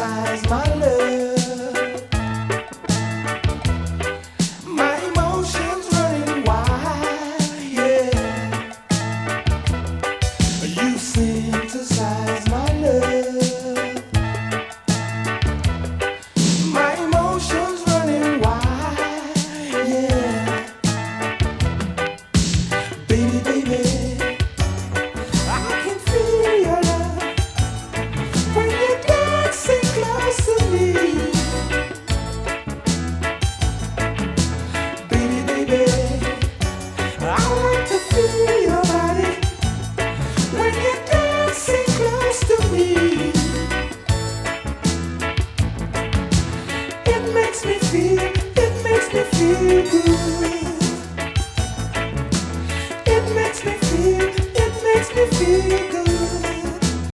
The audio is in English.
synthesize my love. My emotions running wild, yeah. You synthesize my love. My emotions running wild, yeah. Baby, baby, I can feel your love when you're dancing close to me. Baby, baby, I want to feel your body when you're dancing close to me. It makes me feel good.